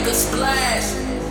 the splash.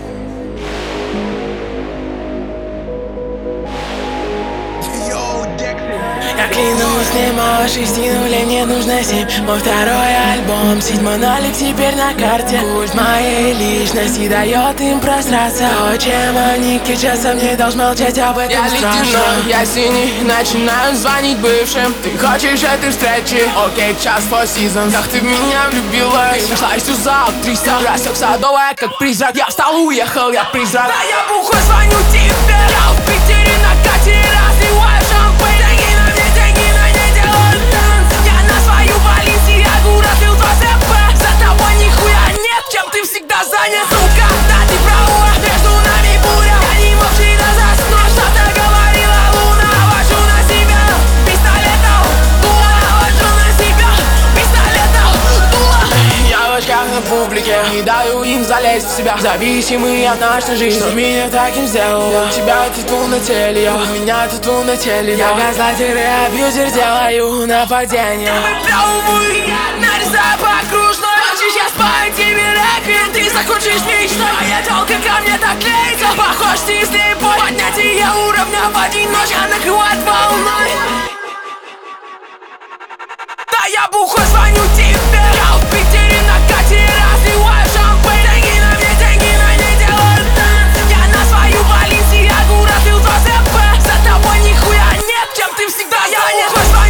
Я клянусь, нема 6 нулей, мне нужно 7. Мой второй альбом, 7-й нолик теперь на карте. Культ моей личности дает им простраться. То, чем они кичатся, мне должен молчать об этом. Я ледяной, я синий, начинаю звонить бывшим. Ты хочешь этой встречи? Окей, час for seasons. Как ты в меня влюбилась? Ты нашла всю за актрисой. Рассек садовая, как призрак. Я встал, уехал, я призрак. Да я бухой, звоню тебе. Я в Питере на катере разливаю шампейн. Деньги на ней делают танц. Я на свою Баленсиагу разбил 2 ЗП. За тобой нихуя нет, чем ты всегда занят, сука. Да ты права, между нами буря. Я не мог всегда заснуть, что-то говорила луна. Навожу на себя пистолетом дуло. Навожу на себя пистолетом дуло. Я в очках на публике, не даю им залезть в себя. Зависимый от нашей жизни, что меня таким сделало. У тебя тату на теле, у меня тату на теле. Я газлайтер и абьюзер, делаю нападение. Выплевываю, нарезаю по окружной. Хочешь, я спаю тебе реквием, ты закончишь мечтой. Моя тёлка ко мне так клеится, похож ты слепой. Поднятие уровня в один ночь, а накрывает волной. Да я бухой, звоню тебе. Я в Питере на катере разливаю шампейн. Деньги на ней делают танц. Я на свою Баленсиагу разбил 2 ЗП. За тобой нихуя нет, чем ты всегда занят.